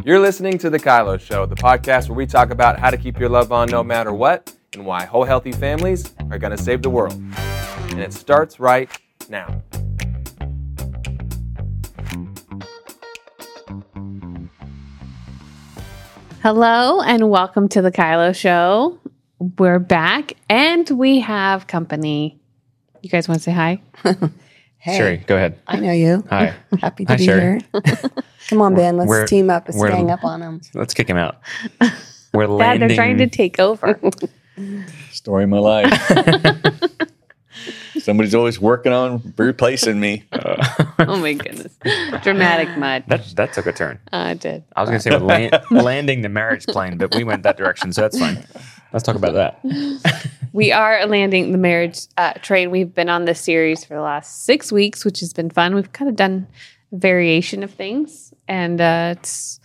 You're listening to The Kylo Show, the podcast where we talk about how to keep your love on no matter what and why whole healthy families are going to save the world. And it starts right now. Hello and welcome to The Kylo Show. We're back and we have company. You guys want to say hi? Hey, Sherry, go ahead. I know you. Hi. Happy to Hi, be Sherry. here. Come on, Ben. Let's team up. Let's we're- gang up on them. Let's kick him out. We're Dad, landing. they're trying to take over. Story of my life. Somebody's always working on replacing me. Oh my goodness. Dramatic mud. That took a turn. I did. I was going to say we're landing the marriage plane, but we went that direction, so that's fine. Let's talk about that. We are landing the marriage train. We've been on this series for the last 6 weeks, which has been fun. We've kind of done a variation of things, and it's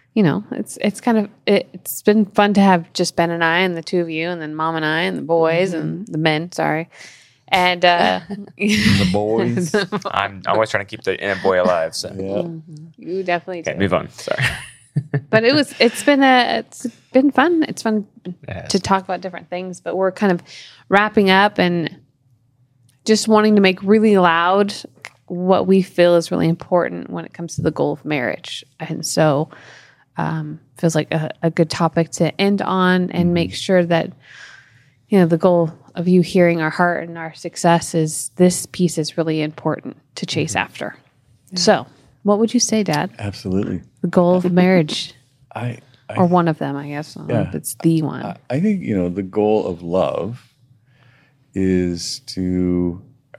been fun to have just Ben and I and the two of you, and then Mom and I and the boys and the men. Sorry, and The boys. I'm always trying to keep the inner boy alive, so. Yeah. you definitely do. Okay, move on. Sorry. But it's been fun. It's fun Yes. to talk about different things, but we're kind of wrapping up and just wanting to make really loud what we feel is really important when it comes to the goal of marriage. And so feels like a good topic to end on and make sure that, the goal of you hearing our heart and our success is this piece is really important to chase after. Yeah. So what would you say, Dad? Absolutely. The goal of marriage? I Or one of them, I guess. I don't know if it's the one. I think, the goal of love is to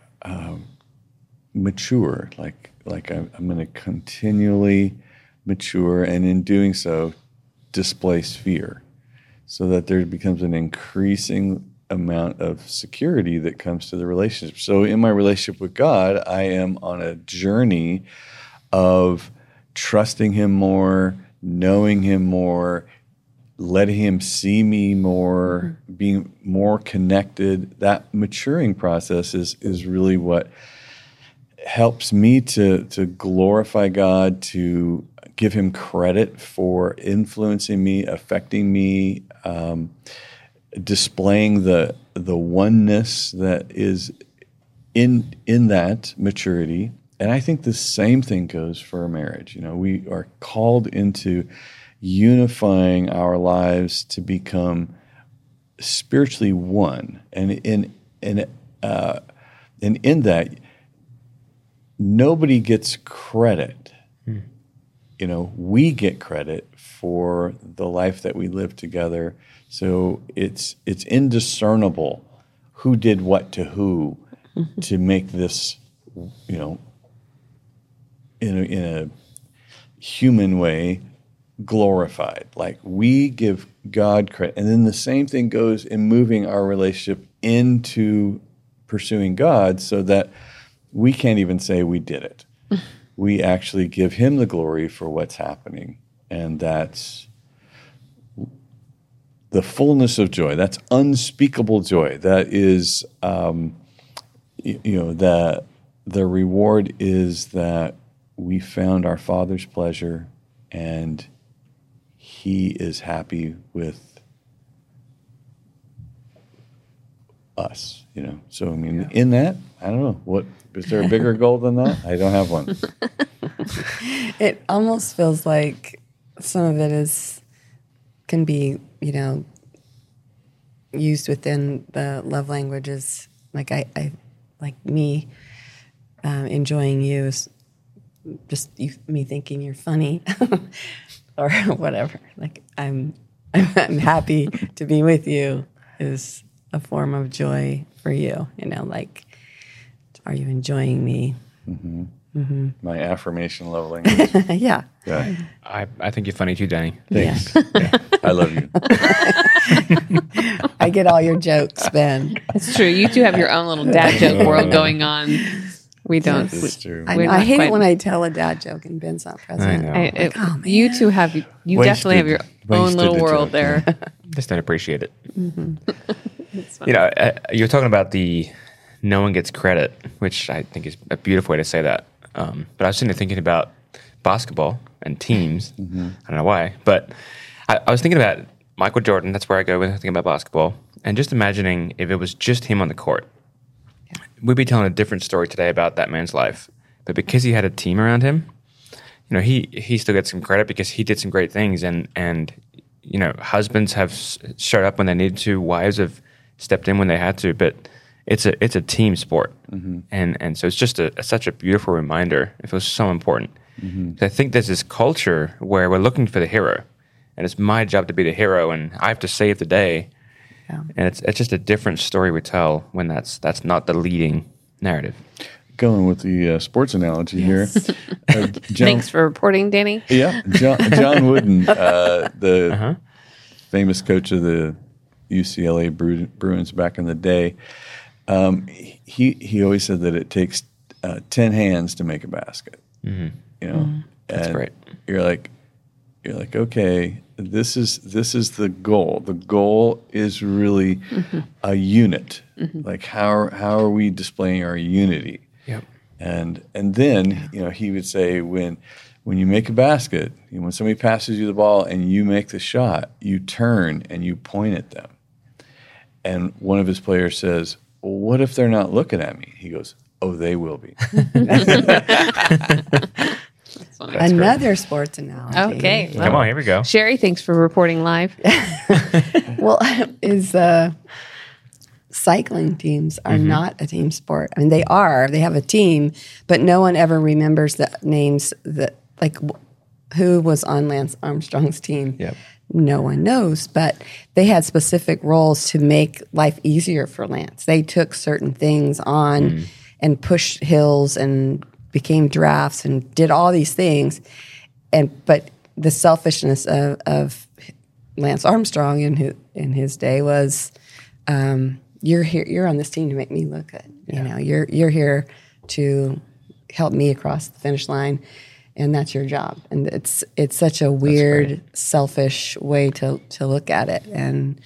mature. Like I'm going to continually mature, and in doing so, displace fear, so that there becomes an increasing amount of security that comes to the relationship. So in my relationship with God, I am on a journey of trusting Him more, knowing Him more, letting Him see me more, being more connected. That maturing process is really what helps me to glorify God, to give Him credit for influencing me, affecting me, displaying the oneness that is in that maturity. And I think the same thing goes for a marriage. We are called into unifying our lives to become spiritually one, and in that, nobody gets credit. We get credit for the life that we live together. So it's indiscernible who did what to who to make this, in a human way, glorified. Like, we give God credit. And then the same thing goes in moving our relationship into pursuing God, so that we can't even say we did it. We actually give Him the glory for what's happening. And that's the fullness of joy. That's unspeakable joy. That is, the reward is that we found our Father's pleasure, and He is happy with us, So, in that, I don't know, is there a bigger goal than that? I don't have one. It almost feels like some of it can be, used within the love languages. Like I like me enjoying you is just me thinking you're funny or whatever. Like I'm happy to be with you is a form of joy for you. Like, are you enjoying me? Mm-hmm. Mm-hmm. My affirmation love language. Yeah. I think you're funny too, Danny. Thanks. Yeah. I love you. I get all your jokes, Ben. It's true. You two have your own little dad joke world going on. We don't. It's true. I hate it when I tell a dad joke and Ben's not present. I know. Oh, man. You two have. You definitely have your own Wasted little the world joke, there. Just don't appreciate it. It's fun. You're talking about the no one gets credit, which I think is a beautiful way to say that. But I was sitting there thinking about basketball. and teams. I don't know why, but I was thinking about Michael Jordan. That's where I go when I think about basketball. And just imagining if it was just him on the court, we'd be telling a different story today about that man's life. But because he had a team around him, he still gets some credit because he did some great things. And husbands have showed up when they needed to. Wives have stepped in when they had to. But it's a team sport, and so it's just such a beautiful reminder. It feels so important. I think there's this culture where we're looking for the hero, and it's my job to be the hero, and I have to save the day. Yeah. And it's just a different story we tell when that's not the leading narrative. Going with the sports analogy here. Thanks for reporting, Danny. Yeah, John Wooden, the famous coach of the UCLA Bruins back in the day. He always said that it takes 10 hands to make a basket. That's great. You're like, okay, this is the goal. The goal is really a unit. Like how are we displaying our unity? Yep. And then he would say when you make a basket, when somebody passes you the ball and you make the shot, you turn and you point at them. And one of his players says, well, what if they're not looking at me? He goes, oh, they will be. Another sports analogy. Okay. Come on, here we go. Sherry, thanks for reporting live. Well, cycling teams are not a team sport. I mean, they have a team, but no one ever remembers the names who was on Lance Armstrong's team. Yep. No one knows, but they had specific roles to make life easier for Lance. They took certain things on and pushed hills and became drafts and did all these things. But the selfishness of Lance Armstrong in his day was, you're here. You're on this team to make me look good. Yeah. You're here to help me across the finish line, and that's your job. And it's such a weird, selfish way to look at it. And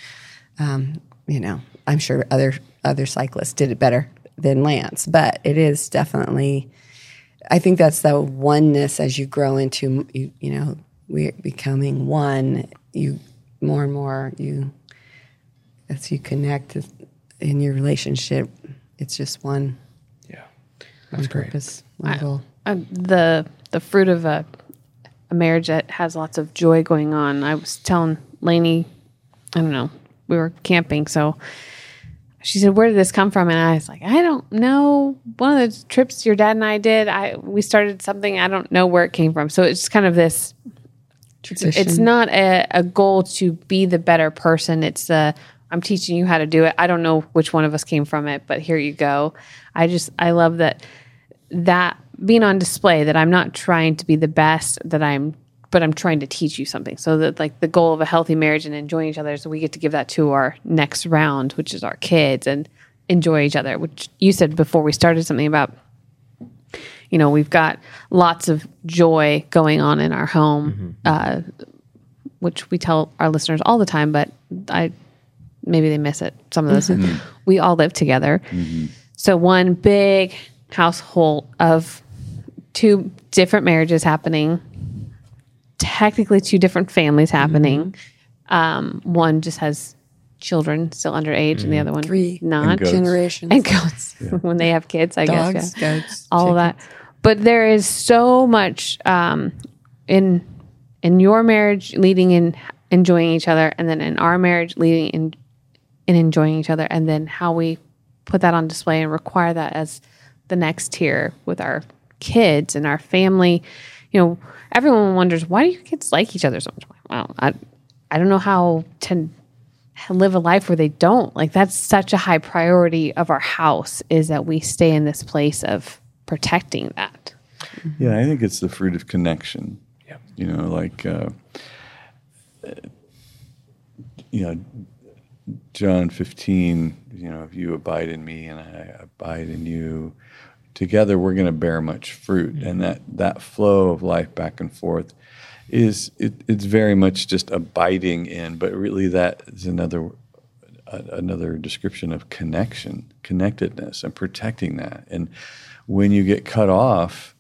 I'm sure other cyclists did it better than Lance, but it is definitely. I think that's the oneness as you grow into we're becoming one. You more and more as you connect in your relationship, it's just one. Yeah, that's great. Purpose, one goal. The fruit of a marriage that has lots of joy going on. I was telling Lainey, I don't know, we were camping, so she said, "Where did this come from?" And I was like, "I don't know. One of the trips your dad and I did, we started something. I don't know where it came from." So it's kind of this. Tradition. It's not a goal to be the better person. It's I'm teaching you how to do it. I don't know which one of us came from it, but here you go. I love that being on display, that I'm not trying to be the best but I'm trying to teach you something. So that the goal of a healthy marriage and enjoying each other, so we get to give that to our next round, which is our kids, and enjoy each other, which you said before we started something about, we've got lots of joy going on in our home, which we tell our listeners all the time, but maybe they miss it. Some of this, we all live together. So one big household of two different marriages happening, technically two different families happening. One just has children still underage, and the other one not. Generations. And goats when they have kids, I Dogs, guess. Yeah. goats, all of that. But there is so much in your marriage leading in enjoying each other, and then in our marriage leading in enjoying each other, and then how we put that on display and require that as the next tier with our kids and our family. Everyone wonders, why do your kids like each other so much? Well, I don't know how to live a life where they don't. That's such a high priority of our house, is that we stay in this place of protecting that. Yeah, I think it's the fruit of connection. Yeah. John 15, if you abide in me and I abide in you, together we're going to bear much fruit. And that flow of life back and forth it's very much just abiding in, but really that is another description of connectedness and protecting that. And when you get cut off,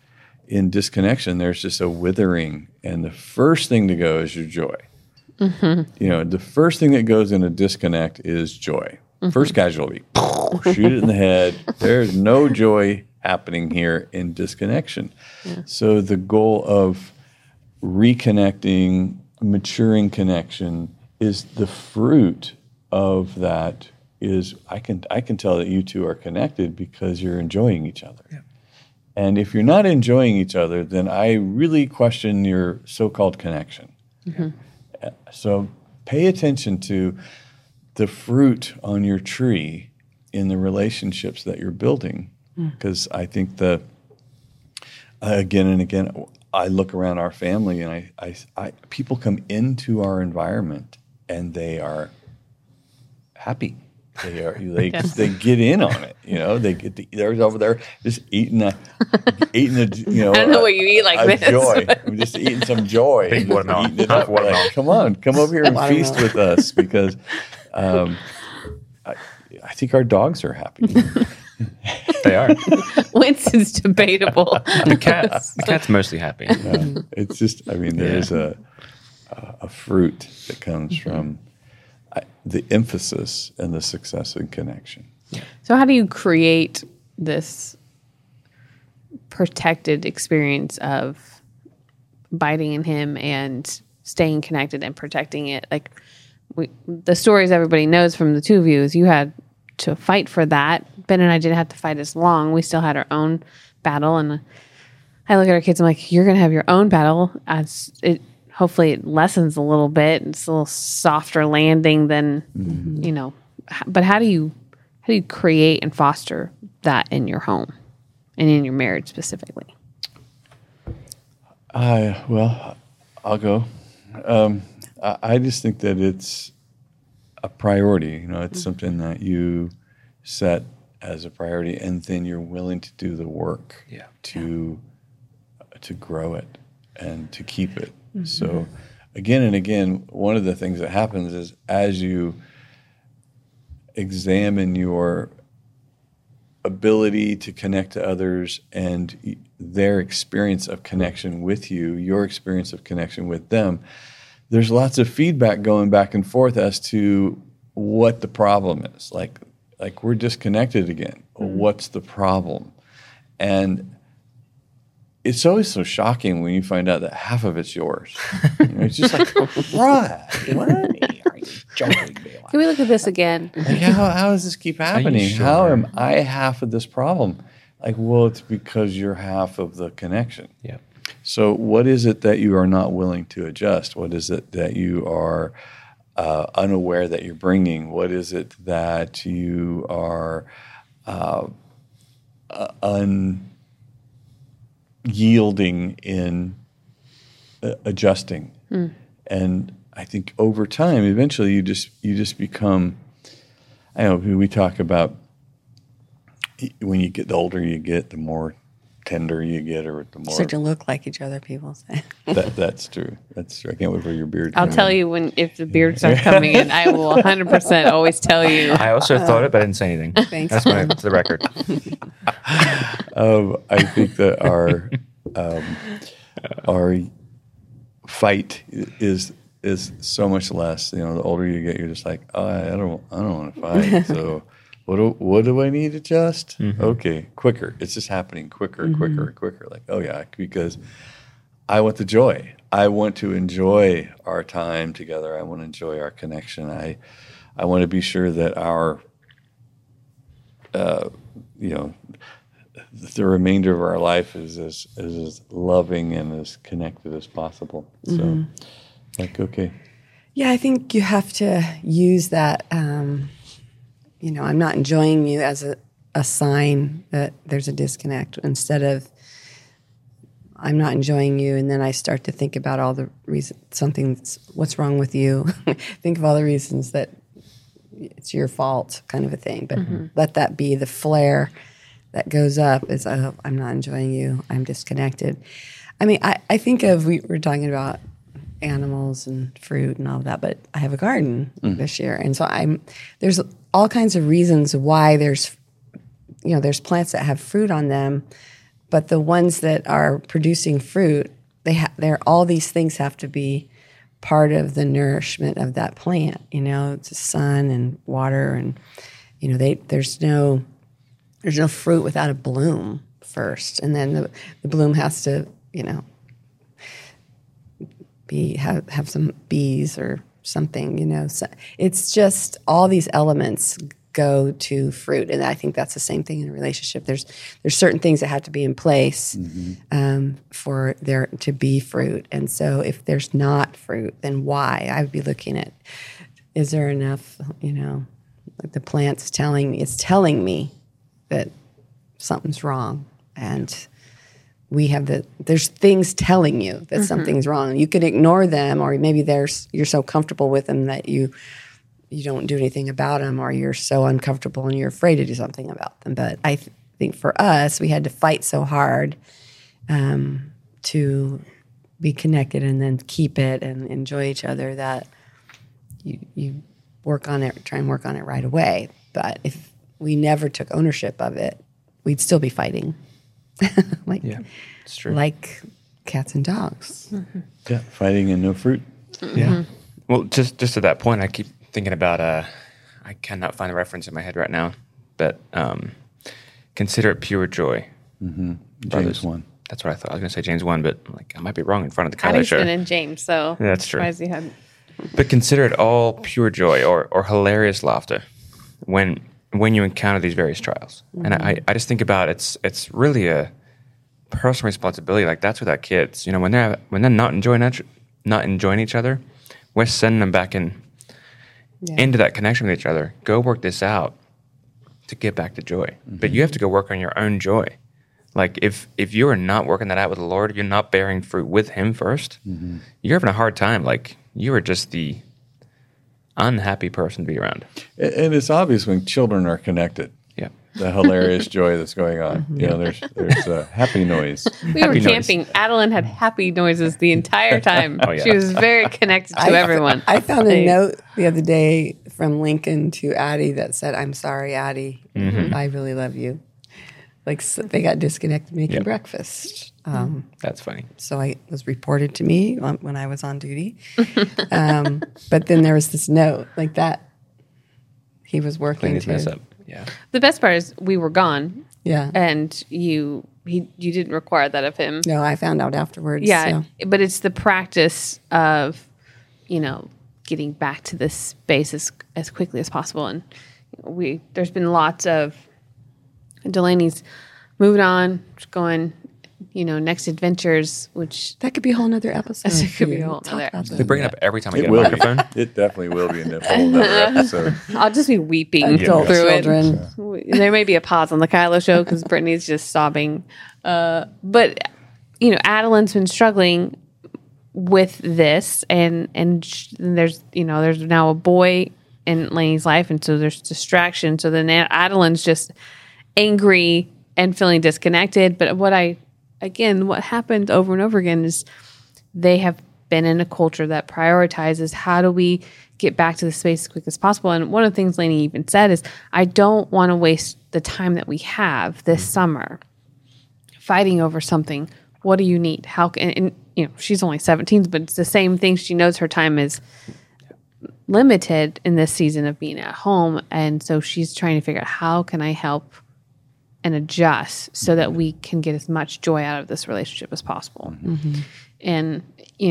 in disconnection, there's just a withering, and the first thing to go is your joy. The first thing that goes in a disconnect is joy. First casualty, shoot it in the head. There's no joy happening here in disconnection. So the goal of reconnecting, maturing connection is the fruit of that. Is I can tell that you two are connected because you're enjoying each other. Yeah. And if you're not enjoying each other, then I really question your so-called connection. So pay attention to the fruit on your tree in the relationships that you're building, because I think again and again, I look around our family and I people come into our environment and they are happy. They get in on it. They're over there just eating a I don't know what you eat like this. Joy. I'm just eating some joy. Eating it up. Like, come over here and feast with us, because I think our dogs are happy. They are. Winston's debatable. The cat's mostly happy. It's just, there's a fruit that comes from the emphasis and the success and connection. So how do you create this protected experience of abiding in him and staying connected and protecting it? Like the stories everybody knows from the two of you is you had to fight for that. Ben and I didn't have to fight as long. We still had our own battle. And I look at our kids, I'm like, you're going to have your own battle. Hopefully it lessens a little bit. It's a little softer landing than, but how do you create and foster that in your home and in your marriage specifically? Well, I'll go. I just think that it's a priority. It's something that you set as a priority, and then you're willing to do the work to grow it and to keep it. So again and again, one of the things that happens is as you examine your ability to connect to others and their experience of connection with you, your experience of connection with them, there's lots of feedback going back and forth as to what the problem is. Like we're disconnected again. What's the problem? And it's always so shocking when you find out that half of it's yours. It's just like, what? Are you joking me? Can we look at this again? Like, how does this keep happening? Sure? How am I half of this problem? Like, well, it's because you're half of the connection. Yeah. So what is it that you are not willing to adjust? What is it that you are unaware that you're bringing? What is it that you are unyielding in adjusting? And I think over time, eventually you just become, I know we talk about when you get, the older you get, the more tender you get, or the more Start to look like each other, people say. That's true. That's true. I can't wait for your beard. I'll tell you if the beard starts coming in. I will 100% always tell you. I also thought it, but I didn't say anything. Thanks. That's the record. I think that our fight is so much less. The older you get, you're just like, oh, I don't want to fight. So what do I need to adjust? Okay, quicker. It's just happening quicker. Like, oh yeah, because I want the joy. I want to enjoy our time together. I want to enjoy our connection. I want to be sure that our the remainder of our life is as loving and as connected as possible. So, okay. Yeah, I think you have to use that, I'm not enjoying you as a sign that there's a disconnect, instead of I'm not enjoying you, and then I start to think about all the reasons, what's wrong with you. Think of all the reasons that it's your fault, kind of a thing. But let that be the flare that goes up is, oh, I'm not enjoying you, I'm disconnected. I think of, we were talking about animals and fruit and all of that, but I have a garden this year. And so there's all kinds of reasons why there's plants that have fruit on them, but the ones that are producing fruit, they're all these things have to be part of the nourishment of that plant. It's the sun and water, and there's no fruit without a bloom first, and then the bloom has to have some bees or something. So it's just all these elements go to fruit, and I think that's the same thing in a relationship. There's certain things that have to be in place for there to be fruit, and so if there's not fruit, then why? I would be looking at, is there enough? Like the plant's telling me that something's wrong, and there's things telling you that something's wrong. You can ignore them, or maybe you're so comfortable with them that you don't do anything about them, or you're so uncomfortable and you're afraid to do something about them. But I think for us, we had to fight so hard to be connected and then keep it and enjoy each other that you try and work on it right away. But if we never took ownership of it, we'd still be fighting. It's true. Like cats and dogs. Yeah, fighting and no fruit. Yeah. Well, just to that point, I keep thinking about, I cannot find a reference in my head right now, but consider it pure joy. James 1. That's what I thought. I was going to say James 1, but I might be wrong in front of the Kyler Addie's show. been in James, so Yeah, that's true. surprised you hadn't. But consider it all pure joy or hilarious laughter when you encounter these various trials. And I just think about it's really a personal responsibility. Like that's with our kids. When they're not enjoying each other, we're sending them back into that connection with each other. Go work this out to get back to joy. But you have to go work on your own joy. Like if you are not working that out with the Lord, you're not bearing fruit with Him first, you're having a hard time. Like you are just the unhappy person to be around. And it's obvious when children are connected. Yeah. The hilarious joy that's going on. There's a happy noise. We were camping. Adeline had happy noises the entire time. Oh, yeah. She was very connected to everyone. I found a note the other day from Lincoln to Addie that said, "I'm sorry, Addie. I really love you." Like they got disconnected making breakfast. That's funny. So it was reported to me when I was on duty. But then there was this note like that. He was working Clean his mess to. up. Yeah. The best part is we were gone, Yeah. and you didn't require that of him. No, I found out afterwards. Yeah, so. but it's the practice of, getting back to this space as quickly as possible. And there's been lots of Delaney's moving on, going, next adventures, which That could be a whole nother episode. It could be a We'll whole talk nother about episode. They bring it up every time I It get a will be. microphone. It definitely will be in a whole other episode. I'll just be weeping Adult through children. it. There may be a pause on the Kylo show because Brittany's just sobbing. But Adeline's been struggling with this, and there's now a boy in Lainey's life, and so there's distraction. So then Adeline's just angry and feeling disconnected. But what happened over and over again is they have been in a culture that prioritizes how do we get back to the space as quick as possible. And one of the things Lainey even said is, I don't want to waste the time that we have this summer fighting over something. What do you need? How can, and she's only 17, but it's the same thing. She knows her time is limited in this season of being at home. And so she's trying to figure out, how can I help and adjust so that we can get as much joy out of this relationship as possible. And,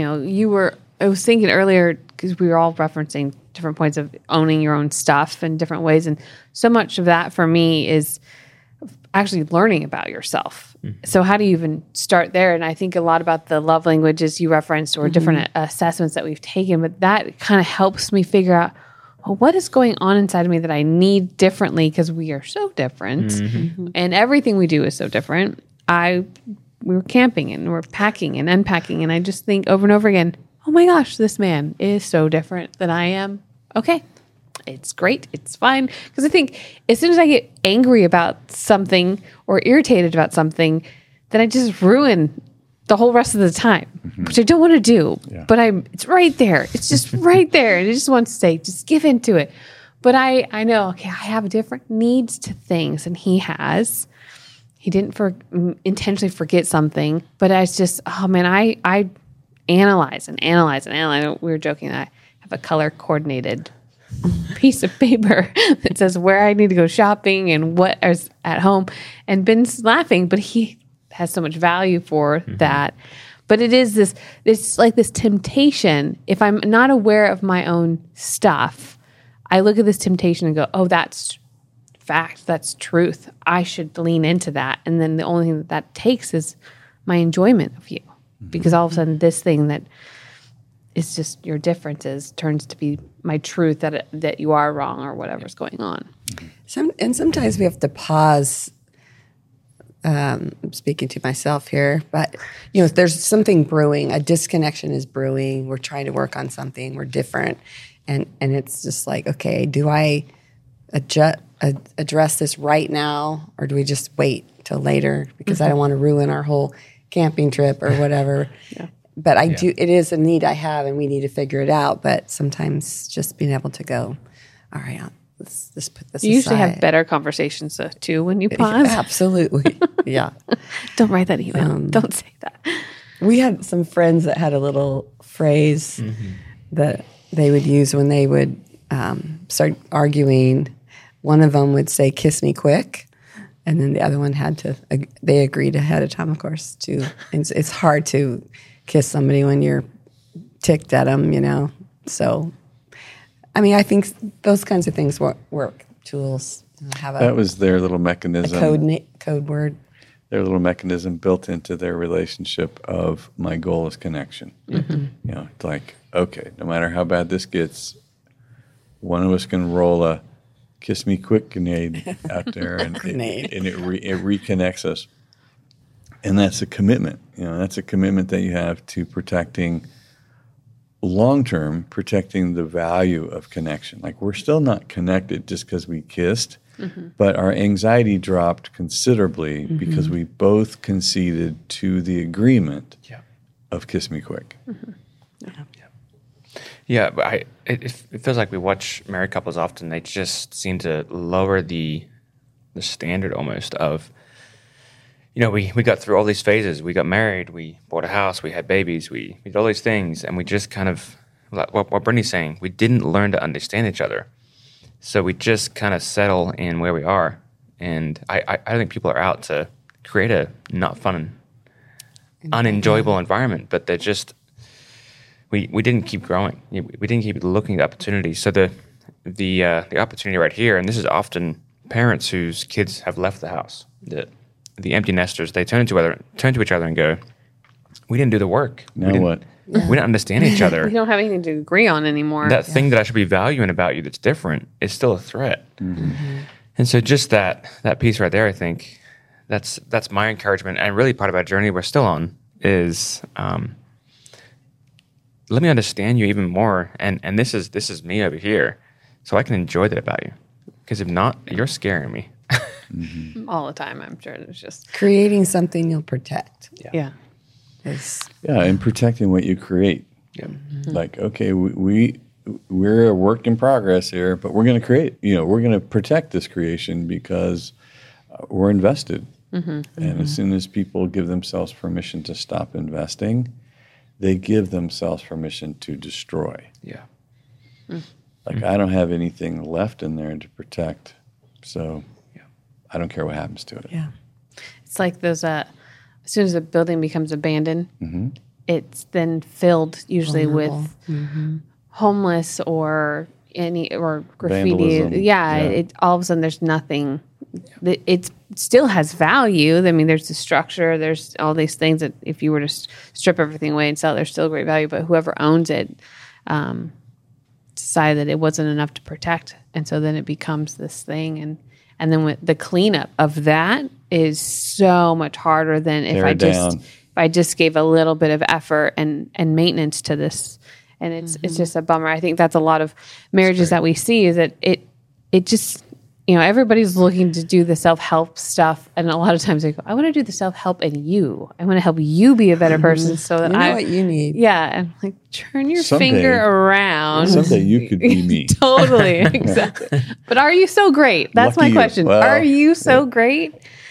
I was thinking earlier, because we were all referencing different points of owning your own stuff in different ways. And so much of that for me is actually learning about yourself. So how do you even start there? And I think a lot about the love languages you referenced or different assessments that we've taken, but that kind of helps me figure out, what is going on inside of me that I need differently, because we are so different and everything we do is so different. We were camping and we're packing and unpacking, and I just think over and over again, oh my gosh, this man is so different than I am. Okay, it's great. It's fine. Because I think as soon as I get angry about something or irritated about something, then I just ruin the whole rest of the time, which I don't want to do. Yeah. But it's right there. It's just right there. And I just want to say, just give into it. But I know, okay, I have different needs to things than he has. he didn't intentionally forget something, but it's just, oh man, I analyze and analyze and analyze. We were joking that I have a color coordinated piece of paper that says where I need to go shopping and what is at home. And Ben's laughing, but he has so much value for that. But it's like this temptation. If I'm not aware of my own stuff, I look at this temptation and go, oh, that's fact, that's truth. I should lean into that. And then the only thing that takes is my enjoyment of you. Because all of a sudden this thing that is just your differences turns to be my truth that you are wrong or whatever's going on. Sometimes we have to pause. I'm speaking to myself here, but if there's something brewing, a disconnection is brewing. We're trying to work on something. We're different, and it's just like, okay, do I address this right now, or do we just wait till later because I don't want to ruin our whole camping trip or whatever? But I do. It is a need I have, and we need to figure it out. But sometimes just being able to go, all right, let's put this. You usually aside. have better conversations too when you pause. Absolutely, yeah. Don't write that email. Don't say that. We had some friends that had a little phrase that they would use when they would start arguing. One of them would say, "Kiss me quick." And then the other one they agreed ahead of time, of course, to, it's hard to kiss somebody when you're ticked at them, So, I mean, I think those kinds of things work. Tools That was their little mechanism. Code word. Their little mechanism built into their relationship of my goal is connection. It's like, okay, no matter how bad this gets, one of us can roll a kiss me quick grenade out there, and it reconnects us. And that's a commitment. That's a commitment that you have to protecting long-term, protecting the value of connection. Like, we're still not connected just because we kissed, but our anxiety dropped considerably because we both conceded to the agreement of kiss me quick. Yeah, but it feels like we watch married couples often. They just seem to lower the standard almost of, we got through all these phases. We got married, we bought a house, we had babies, we did all these things, and we just kind of, like what Brittany's saying, we didn't learn to understand each other. So we just kind of settle in where we are. And I think people are out to create a not fun, unenjoyable environment, but they're just, we didn't keep growing. We didn't keep looking at opportunities. So the opportunity right here, and this is often parents whose kids have left the house, the empty nesters, they turn to each other and go, we didn't do the work. Now what? We didn't understand each other. We don't have anything to agree on anymore. That thing that I should be valuing about you that's different is still a threat. And so just that piece right there, I think that's my encouragement, and really part of our journey we're still on is let me understand you even more, and this is me over here, so I can enjoy that about you. Because if not, you're scaring me. All the time, I'm sure. There's just Creating something you'll protect. yeah. And protecting what you create. Like, okay, we're a work in progress here, but we're going to create, we're going to protect this creation because we're invested. And as soon as people give themselves permission to stop investing, they give themselves permission to destroy. Yeah. Like, I don't have anything left in there to protect, so I don't care what happens to it. Yeah. It's like those, as soon as a building becomes abandoned, it's then filled usually with homeless or graffiti. Vandalism. It all of a sudden there's nothing. It still has value. I mean, there's the structure. There's all these things that if you were to strip everything away and sell it, there's still great value. But whoever owns it decided that it wasn't enough to protect, and so then it becomes this thing. And then with the cleanup of that is so much harder than if I just gave a little bit of effort and maintenance to this. And it's just a bummer. I think that's a lot of marriages that we see is that it just, everybody's looking to do the self-help stuff. And a lot of times they go, I want to do the self-help in you. I want to help you be a better person so that You know what you need. Yeah. And like, turn your Someday- finger around. Someday you could be me. Totally. Exactly. But are you so great? That's Lucky my you. question. Well, are you so great?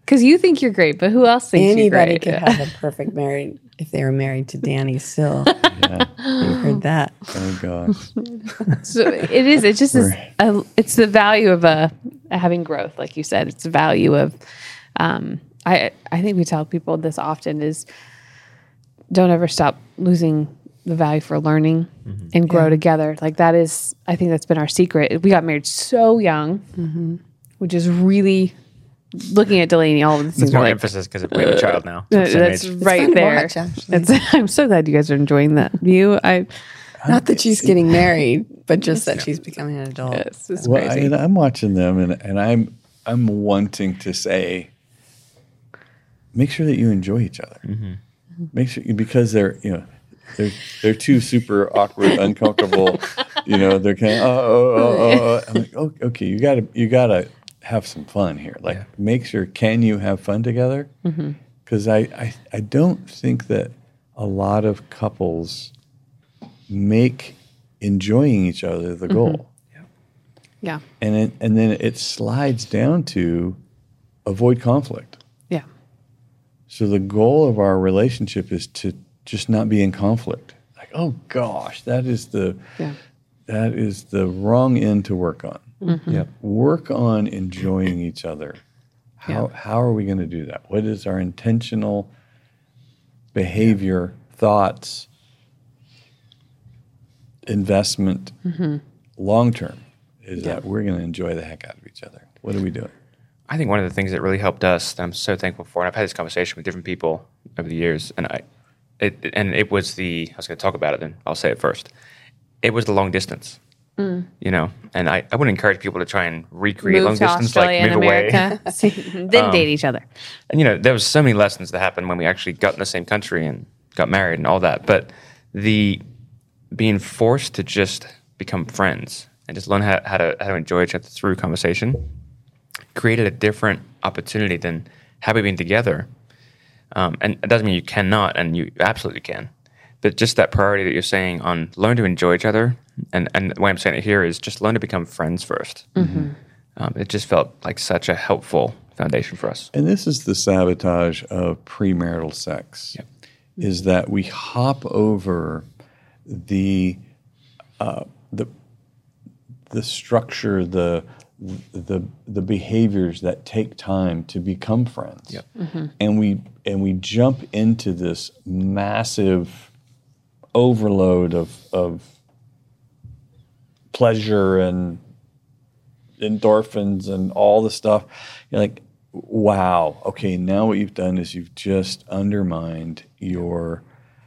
Because you think you're great, but who else thinks Anybody you're could great? have a perfect married if they were married to Danny Sill. You heard that. Oh gosh. So it is. It just is. It's the value of having growth, like you said. It's the value of. I think we tell people this often is, don't ever stop losing the value for learning and grow together. Like that is. I think that's been our secret. We got married so young, which is really. Looking at Delaney, all of these There's things more are like, emphasis because we have a child now. So same that's age. right fun to there. watch, actually. I'm so glad you guys are enjoying that view. Not that she's getting married, but just that she's becoming an adult. It's Well, crazy. I'm watching them, and I'm wanting to say, make sure that you enjoy each other. Make sure because they're two super awkward, uncomfortable. They're kind of I'm like, oh, okay, you gotta have some fun here. Like, make sure, can you have fun together? Because I don't think that a lot of couples make enjoying each other the goal. Yeah. And then it slides down to avoid conflict. Yeah. So the goal of our relationship is to just not be in conflict. Like, oh gosh, that is the wrong end to work on. Work on enjoying each other. How are we going to do that? What is our intentional behavior, thoughts, investment, long term? Is that we're going to enjoy the heck out of each other. What are we doing? I think one of the things that really helped us that I'm so thankful for, and I've had this conversation with different people over the years, and it was I was going to talk about it, then I'll say it first. It was the long distance, and I wouldn't encourage people to try and recreate long Move to distance, Australia like and move away. America, then date each other. And there was so many lessons that happened when we actually got in the same country and got married and all that. But the being forced to just become friends and just learn how to enjoy each other through conversation created a different opportunity than having been together. And it doesn't mean you cannot, and you absolutely can. But just that priority that you're saying on learn to enjoy each other, and the way I'm saying it here is just learn to become friends first. It just felt like such a helpful foundation for us. And this is the sabotage of premarital sex, is that we hop over the structure, the behaviors that take time to become friends, and we jump into this massive overload of pleasure and endorphins and all the stuff. You're like, wow, okay, now what you've done is you've just undermined your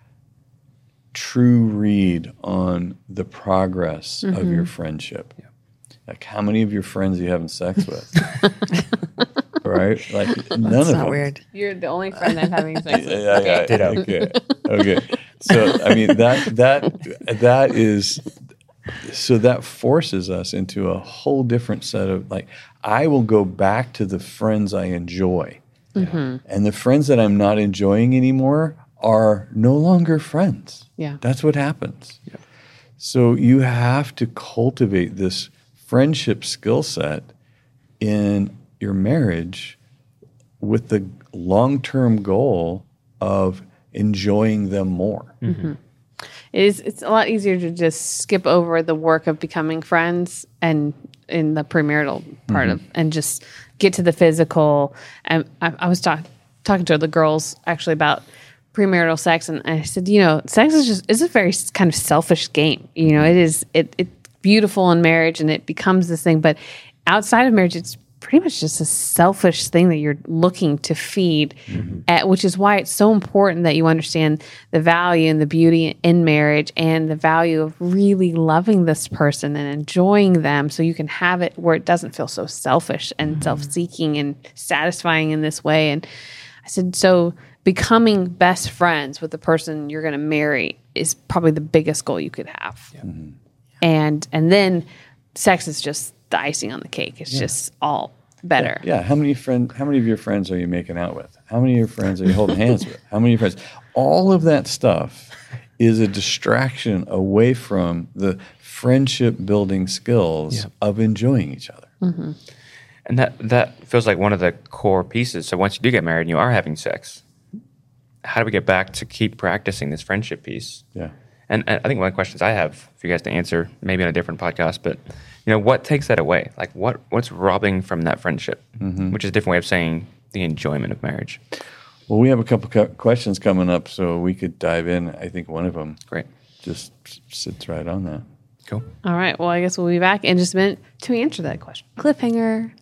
true read on the progress of your friendship. Like, how many of your friends are you having sex with? Right? Like, none of That's them. not weird. You're the only friend I'm having sex with. Yeah. Okay. So, I mean, that is, so that forces us into a whole different set of, like, I will go back to the friends I enjoy. And the friends that I'm not enjoying anymore are no longer friends. Yeah. That's what happens. So you have to cultivate this friendship skill set in your marriage with the long-term goal of enjoying them more. It's a lot easier to just skip over the work of becoming friends and in the premarital part of, and just get to the physical. And I was talking to the girls actually about premarital sex, and I said, sex is a very kind of selfish game. It's beautiful in marriage and it becomes this thing, but outside of marriage, it's pretty much just a selfish thing that you're looking to feed, which is why it's so important that you understand the value and the beauty in marriage and the value of really loving this person and enjoying them so you can have it where it doesn't feel so selfish and self-seeking and satisfying in this way. And I said, so becoming best friends with the person you're going to marry is probably the biggest goal you could have. And then sex is just the icing on the cake. It's just all better. Yeah. How many of your friends are you making out with? How many of your friends are you holding hands with? How many of your friends? All of that stuff is a distraction away from the friendship building skills of enjoying each other. And that feels like one of the core pieces. So once you do get married and you are having sex, how do we get back to keep practicing this friendship piece? Yeah. And I think one of the questions I have for you guys to answer, maybe on a different podcast, but what takes that away? Like what's robbing from that friendship, which is a different way of saying the enjoyment of marriage. Well, we have a couple questions coming up, so we could dive in. I think one of them Great. just sits right on that. Cool. All right. Well, I guess we'll be back in just a minute to answer that question. Cliffhanger.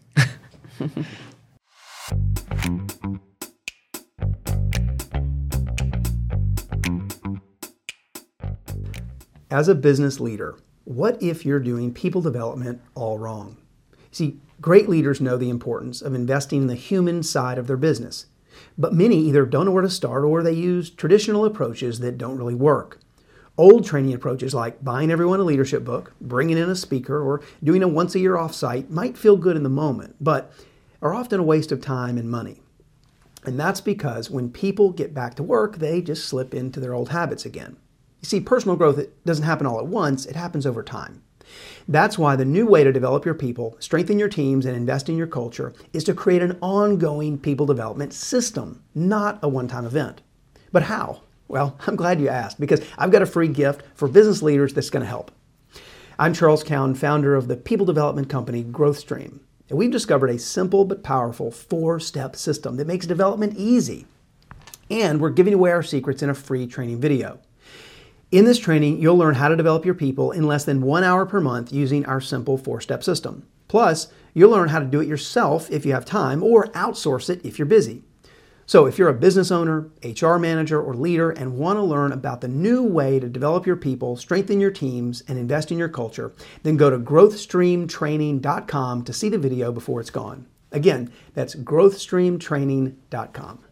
As a business leader, what if you're doing people development all wrong? See, great leaders know the importance of investing in the human side of their business, but many either don't know where to start or they use traditional approaches that don't really work. Old training approaches like buying everyone a leadership book, bringing in a speaker, or doing a once-a-year offsite might feel good in the moment, but are often a waste of time and money. And that's because when people get back to work, they just slip into their old habits again. You see, personal growth, it doesn't happen all at once, it happens over time. That's why the new way to develop your people, strengthen your teams, and invest in your culture is to create an ongoing people development system, not a one-time event. But how? Well, I'm glad you asked, because I've got a free gift for business leaders that's going to help. I'm Charles Cowan, founder of the people development company GrowthStream, and we've discovered a simple but powerful 4-step system that makes development easy. And we're giving away our secrets in a free training video. In this training, you'll learn how to develop your people in less than 1 hour per month using our simple 4-step system. Plus, you'll learn how to do it yourself if you have time, or outsource it if you're busy. So if you're a business owner, HR manager, or leader and want to learn about the new way to develop your people, strengthen your teams, and invest in your culture, then go to growthstreamtraining.com to see the video before it's gone. Again, that's growthstreamtraining.com.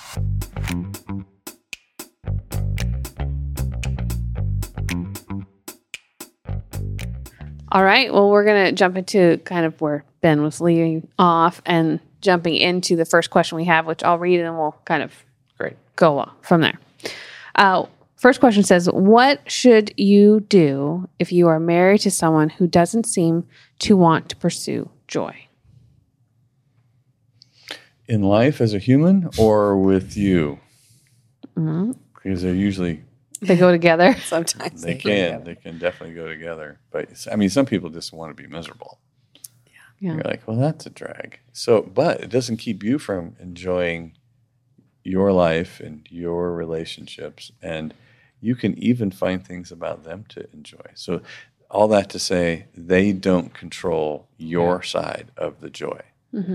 All right. Well, we're going to jump into kind of where Ben was leading off and jumping into the first question we have, which I'll read and then we'll kind of go from there. First question says, what should you do if you are married to someone who doesn't seem to want to pursue joy? In life as a human or with you? Because they're usually... They go together. Sometimes They can definitely go together. But I mean, some people just want to be miserable. Yeah. You're like, well, that's a drag. So, but it doesn't keep you from enjoying your life and your relationships. And you can even find things about them to enjoy. So all that to say, they don't control your side of the joy. Mm-hmm.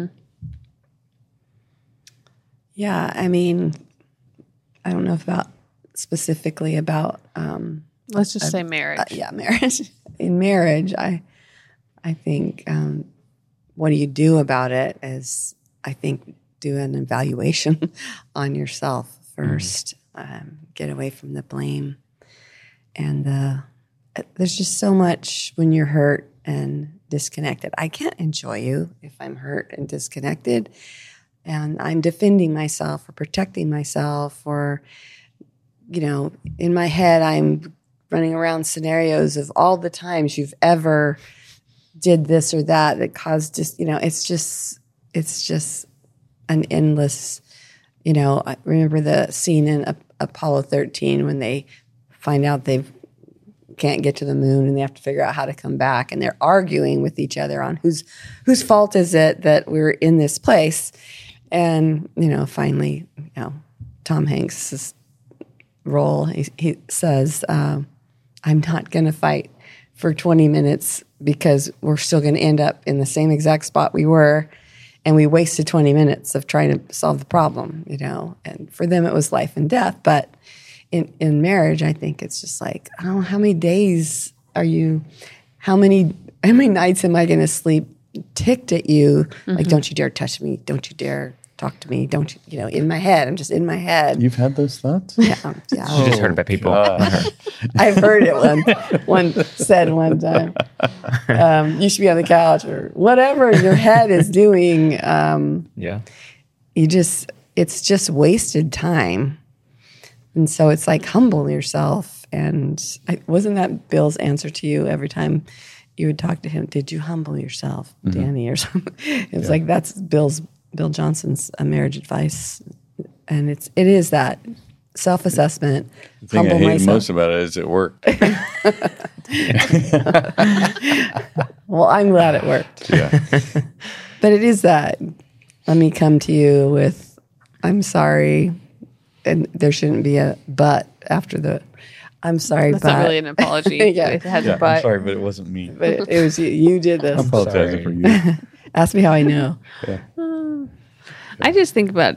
Yeah, I mean, I don't know about specifically about let's just say marriage. Marriage. In marriage, I think what do you do about it is, I think, do an evaluation on yourself first. Get away from the blame. And there's just so much when you're hurt and disconnected. I can't enjoy you if I'm hurt and disconnected and I'm defending myself or protecting myself, or in my head, I'm running around scenarios of all the times you've ever did this or that caused just, it's just an endless, I remember the scene in Apollo 13 when they find out they can't get to the moon and they have to figure out how to come back, and they're arguing with each other on whose fault is it that we're in this place. And, finally, Tom Hanks' role, he says, I'm not going to fight for 20 minutes because we're still going to end up in the same exact spot we were, and we wasted 20 minutes of trying to solve the problem, And for them, it was life and death. But in marriage, I think it's just like, I don't know, how many days how many nights am I going to sleep ticked at you? Mm-hmm. Like, don't you dare touch me. Don't you dare talk to me. Don't you, in my head. I'm just in my head. You've had those thoughts? Yeah. You just heard about people. I've heard it one said one time. You should be on the couch or whatever your head is doing. It's just wasted time. And so it's like, humble yourself And wasn't that Bill's answer to you every time you would talk to him? Did you humble yourself, Danny, or something? It was like that's Bill Johnson's marriage advice, and it is that self-assessment. The thing I hate most about it is it worked. Well, I'm glad it worked. Yeah. But it is that. Let me come to you with, I'm sorry, and there shouldn't be a but after the, I'm sorry, That's but. not really an apology. Yeah. It has Yeah, a but. I'm sorry, but it wasn't me. But it was you. You did this. I'm apologizing for you. Ask me how I know. I just think about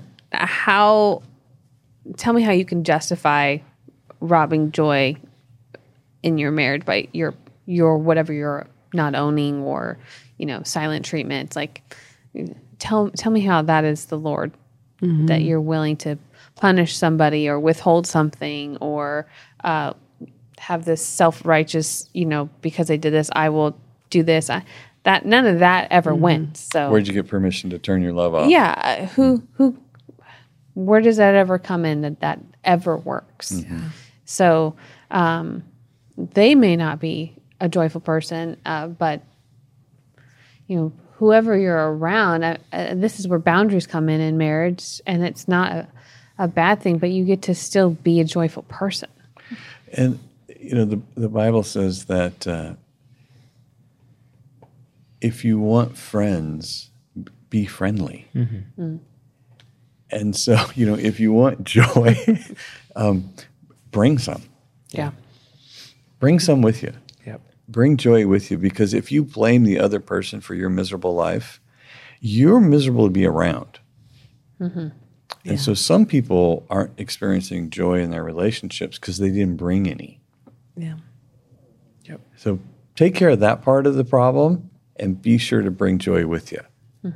tell me how you can justify robbing joy in your marriage by your whatever you're not owning or, silent treatment. It's like, tell me how that is the Lord, that you're willing to punish somebody or withhold something or have this self-righteous, because they did this, I will do this. None of that ever went. So Where'd you get permission to turn your love off? yeah, where does that ever come in that ever works? So they may not be a joyful person, but whoever you're around, this is where boundaries come in marriage, and it's not a bad thing, but you get to still be a joyful person. And the Bible says that if you want friends, be friendly. And so, if you want joy, bring some. Yeah. Bring some with you. Yep. Bring joy with you, because if you blame the other person for your miserable life, you're miserable to be around. And so some people aren't experiencing joy in their relationships because they didn't bring any. Yeah. Yep. So take care of that part of the problem and be sure to bring joy with you.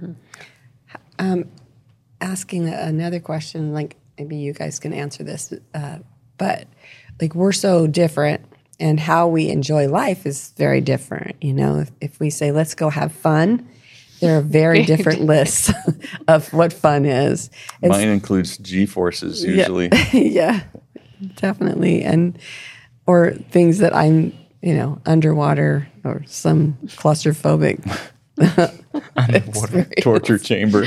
Asking another question, like maybe you guys can answer this, but like we're so different and how we enjoy life is very different. If we say, let's go have fun, there are very different lists of what fun is. Mine includes G-forces usually. Yeah, definitely. Or things that I'm, underwater or some claustrophobic Torture chamber.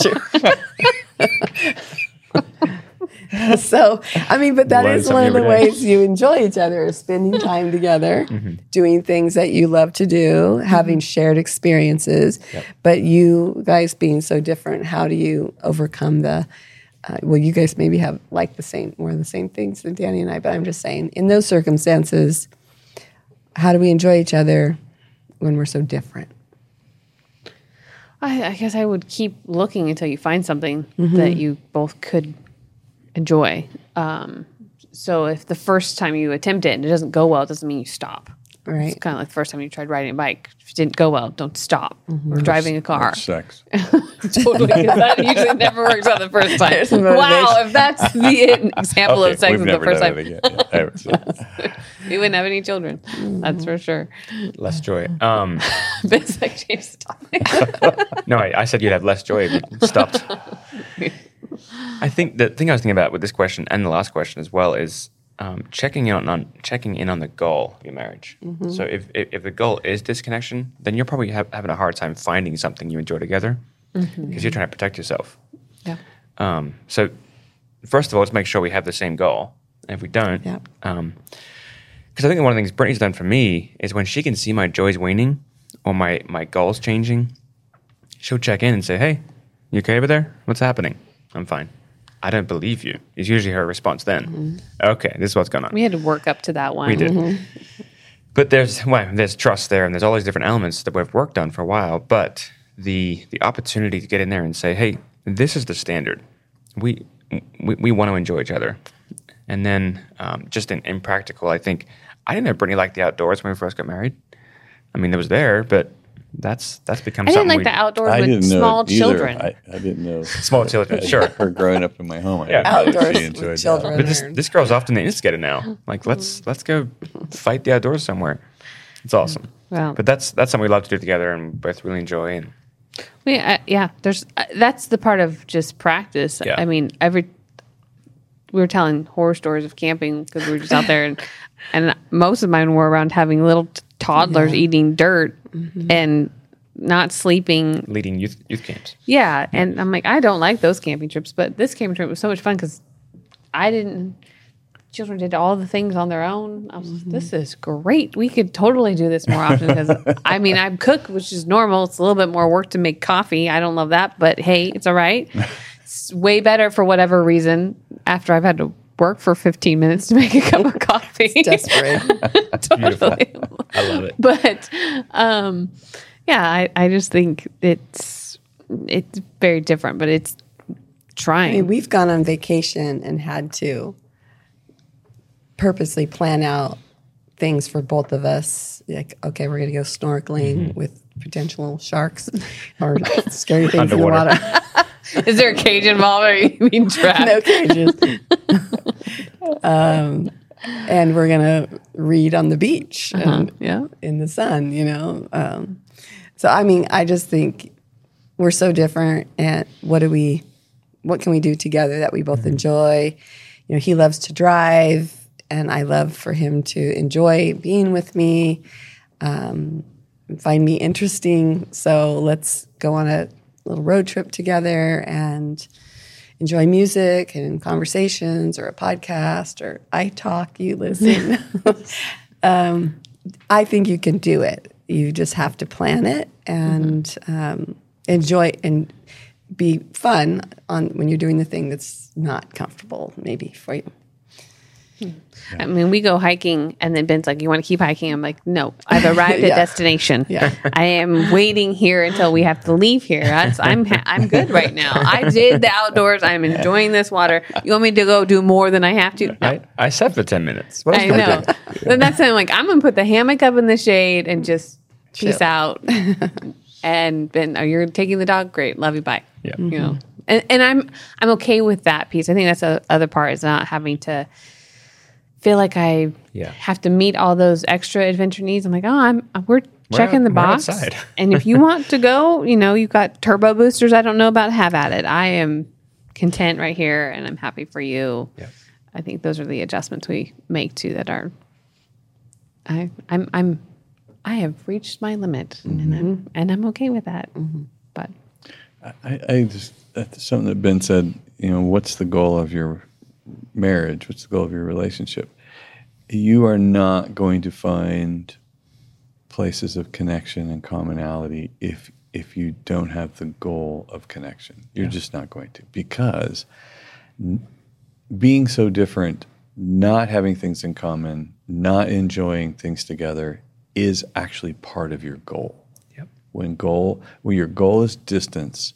So, but that Learn is one of something the every day. ways you enjoy each other is spending time together, doing things that you love to do, having shared experiences. But you guys being so different, how do you overcome you guys maybe have more of the same things than Danny and I, but I'm just saying, in those circumstances, how do we enjoy each other when we're so different? I guess I would keep looking until you find something that you both could enjoy. So if the first time you attempt it and it doesn't go well, it doesn't mean you stop. Right. It's kind of like the first time you tried riding a bike. If it didn't go well, don't stop. Or driving a car. Sex. Totally, 'cause that usually never works out the first time. There's some motivation. Wow, if that's the example of sex we've is the never first done time, it again. Yeah, I haven't seen it. we wouldn't have any children. That's for sure. Less joy. But it's like, James, stop. No, I said you'd have less joy, but you stopped. I think the thing I was thinking about with this question and the last question as well is checking in on the goal of your marriage. So if the goal is disconnection, then you're probably having a hard time finding something you enjoy together because you're trying to protect yourself. Yeah. So first of all, let's make sure we have the same goal. And if we don't, Yeah. because I think one of the things Brittany's done for me is when she can see my joys waning or my goals changing, she'll check in and say, "Hey, you okay over there? What's happening?" "I'm fine." "I don't believe you," is usually her response then. Okay, this is what's going on. We had to work up to that one. We did. But there's trust there, and there's all these different elements that we've worked on for a while. But the opportunity to get in there and say, "Hey, this is the standard. We want to enjoy each other." And then just in practical, I think I didn't know Brittany liked the outdoors when we first got married. I mean, it was there, but that's become I didn't something like the outdoors I with didn't know small it either. children. I didn't know. small children. Sure. Her growing up in my home, I Yeah. didn't know that Outdoors she enjoyed with children. But this girl's often the instigator now. Like, let's go fight the outdoors somewhere. It's awesome. Wow. But that's something we love to do together and both really enjoy. And Yeah, there's that's the part of just practice. Yeah. I mean, we were telling horror stories of camping because we were just out there, and most of mine were around having little toddlers eating dirt and not sleeping. Leading youth camps. Yeah, and I'm like, I don't like those camping trips, but this camping trip was so much fun because children did all the things on their own. I was like, this is great. We could totally do this more often because, I mean, I cook, which is normal. It's a little bit more work to make coffee. I don't love that, but hey, it's all right. It's way better for whatever reason after I've had to work for 15 minutes to make a cup of coffee. Desperate. Totally. I love it. But, yeah, I just think it's very different, but it's trying. I mean, we've gone on vacation and had to purposely plan out things for both of us. Like, okay, we're going to go snorkeling with potential sharks or scary things Underwater. in the water. Is there a cage involved or are you being trapped? No cages. And we're going to read on the beach and in the sun, you know. So, I mean, I just think we're so different. And what can we do together that we both enjoy? You know, he loves to drive, and I love for him to enjoy being with me, find me interesting. So let's go on a little road trip together and enjoy music and conversations or a podcast, or I talk, you listen. I think you can do it. You just have to plan it and enjoy and be fun when you're doing the thing that's not comfortable maybe for you. I mean, we go hiking, and then Ben's like, "You want to keep hiking?" I'm like, "No, I've arrived at destination. I am waiting here until we have to leave here. I'm good right now. I did the outdoors. I'm enjoying this water. You want me to go do more than I have to? No. I sat for 10 minutes. What else I can know. do? Then that's when I'm like, I'm gonna put the hammock up in the shade and just peace out. And Ben, you're taking the dog? Great, love you, bye. Yeah. You know, and I'm okay with that piece. I think that's the other part, is not having to feel like I have to meet all those extra adventure needs. I'm like, we're checking the box. Outside. And if you want to go, you know, you've got turbo boosters I don't know about, have at it. I am content right here, and I'm happy for you. Yeah. I think those are the adjustments we make too that are I have reached my limit, and I'm okay with that. But I just, that's something that Ben said, you know, what's the goal of your marriage? What's the goal of your relationship? You are not going to find places of connection and commonality if you don't have the goal of connection. You're just not going to, because being so different, not having things in common, not enjoying things together is actually part of your goal. Yep. When your goal is distance,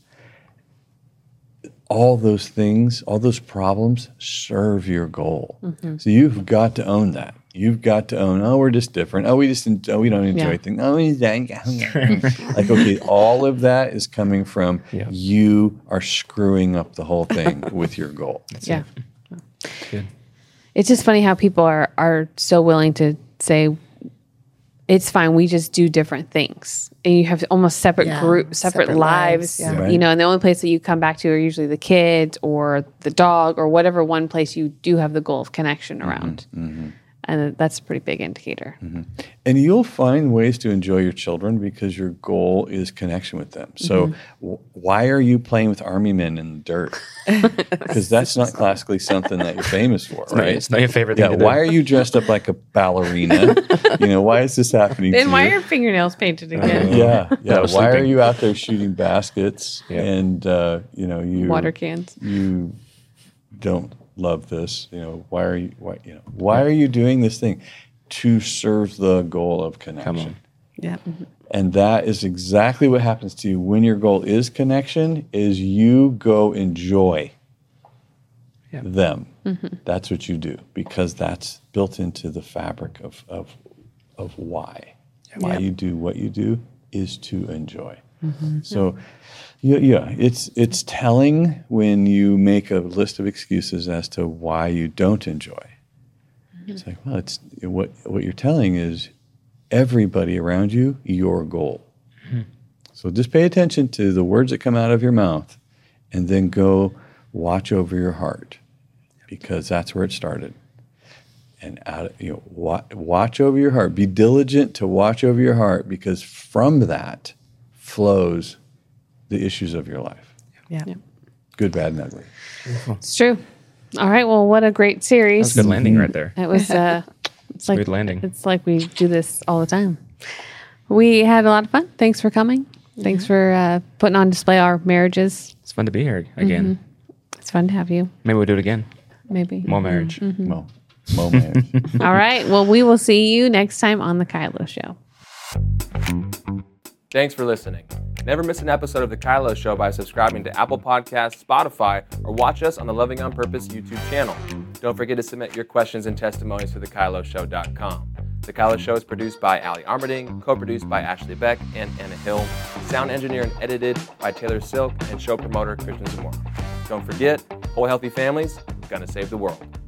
all those things, all those problems serve your goal. So you've got to own that. You've got to own, we're just different. We don't enjoy things. Like, okay, all of that is coming from you are screwing up the whole thing with your goal. yeah. Good. It's just funny how people are so willing to say, it's fine, we just do different things. And you have almost separate groups, separate lives. yeah. Right. You know, and the only place that you come back to are usually the kids or the dog or whatever one place you do have the goal of connection around. And that's a pretty big indicator. And you'll find ways to enjoy your children because your goal is connection with them. So why are you playing with army men in the dirt? Because that's not classically something that you're famous for, right? It's not your favorite thing to do. Why are you dressed up like a ballerina? You know, why is this happening Then to why you? are your fingernails painted again? Yeah. No Why are sleeping. you out there shooting baskets and, Water cans. You don't love this. You know, why are you doing this thing? To serve the goal of connection. Yeah. And that is exactly what happens to you when your goal is connection, is you go enjoy them. That's what you do, because that's built into the fabric of why. Why you do what you do is to enjoy. So it's telling when you make a list of excuses as to why you don't enjoy. It's like, well, it's what you're telling is everybody around you, your goal. So just pay attention to the words that come out of your mouth, and then go watch over your heart. because that's where it started. And watch over your heart. Be diligent to watch over your heart, because from that flows the issues of your life. Yeah. Good, bad, and ugly. It's true. All right. Well, what a great series. That's a good landing right there. It was. It's like Good landing. It's like we do this all the time. We had a lot of fun. Thanks for coming. Thanks for putting on display our marriages. It's fun to be here again. It's fun to have you. Maybe we'll do it again. Maybe. More marriage. Well, marriage. All right. Well, we will see you next time on The Kylo Show. Thanks for listening. Never miss an episode of The Kylo Show by subscribing to Apple Podcasts, Spotify, or watch us on the Loving on Purpose YouTube channel. Don't forget to submit your questions and testimonies to thekyloshow.com. The Kylo Show is produced by Ali Armerding, co-produced by Ashley Beck and Anna Hill, sound engineer and edited by Taylor Silk, and show promoter Christian Zamora. Don't forget, whole healthy families are going to save the world.